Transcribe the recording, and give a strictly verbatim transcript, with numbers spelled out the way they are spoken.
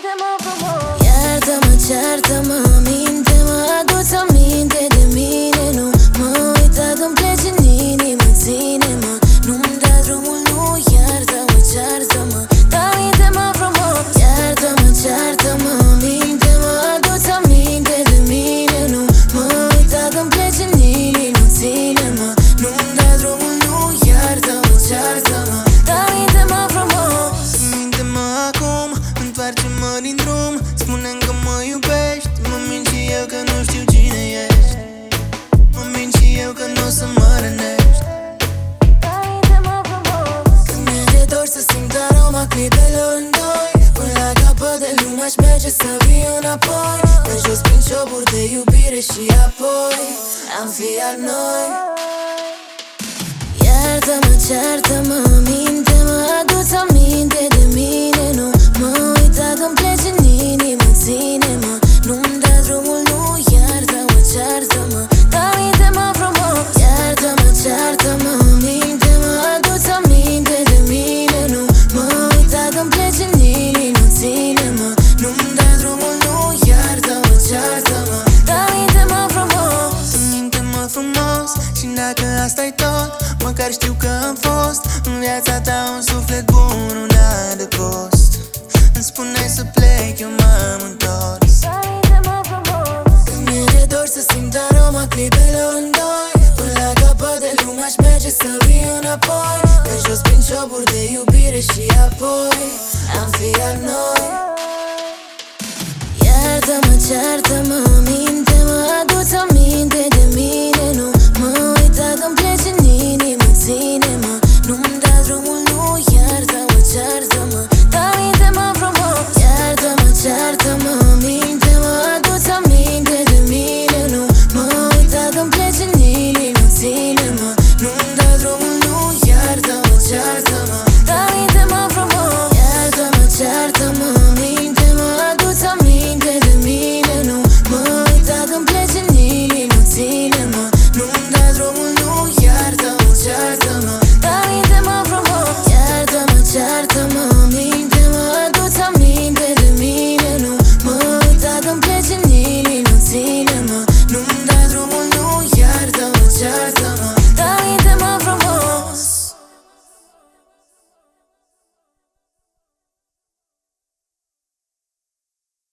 minte-mă frumos. Iartă-mă, ceartă-mă, minte-mă, adu-ți aminte de mine. Nu mă uita când pleci în inimă, ține-mă, nu-mi da drumul, nu. Iartă-mă, ceartă-mă, dar minte-mă frumos. Iartă-mă, ceartă-mă, minte-mă, adu-ți aminte de mine. Nu mă uita când pleci în inimă, ține-mă, nu-mi da drumul, nu. Iartă-mă, ceartă-mă, dar minte-mă frumos. Minte-mă acum, întoarce-mă din drum, spune-mi că mă iubești. Mă mint și eu că nu știu cine ești. Mă mint și eu că nu o să mă rănești. Dar minte-mă frumos. Când mi-e dor să simt aroma clipelor în doi, până la capăt de lume aș merge să vii înapoi. Pe jos prin cioburi de iubire și apoi am fi al noi. Iartă-mă, ceartă-mă, minte-mă, adu-ți aminte de mine. Nu mă uita când pleci în inimă, ține-mă, nu-mi da drumul, nu. Iartă-mă, ceartă-mă, dar minte-mă frumos. Iartă-mă, ceartă-mă, minte-mă, adu-ți aminte de mine. Nu mă uita când pleci în inimă, ține-mă, nu-mi da drumul, nu. Iartă-mă, ceartă-mă, dar minte-mă frumos. Minte-mă frumos și dacă asta-i tot, măcar știu că am fost în viața ta un suflet bun, un adăpost. Îmi spuneai să plec, eu m-am întors. Dar minte-mă frumos. Când mi-e dor să simt aroma clipelor în doi, până la capăt de lume aș merge să vii înapoi. Pe jos prin cioburi de iubire și apoi am fi al noi. Iartă-mă, ceartă-mă, minte-mă, adu-ți aminte de mine.